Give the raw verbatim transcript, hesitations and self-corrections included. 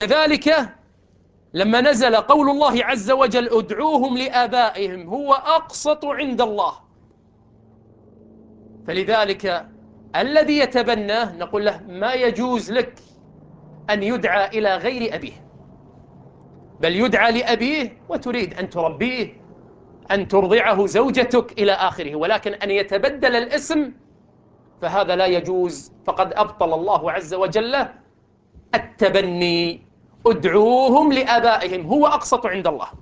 ذلك لما نزل قول الله عز وجل ادعوهم لآبائهم هو أقسط عند الله، فلذلك الذي يتبناه نقول له ما يجوز لك أن يدعى إلى غير أبيه، بل يدعى لأبيه وتريد أن تربيه، أن ترضعه زوجتك إلى آخره، ولكن أن يتبدل الاسم فهذا لا يجوز، فقد أبطل الله عز وجل التبني. ادعوهم لآبائهم هو أقسط عند الله.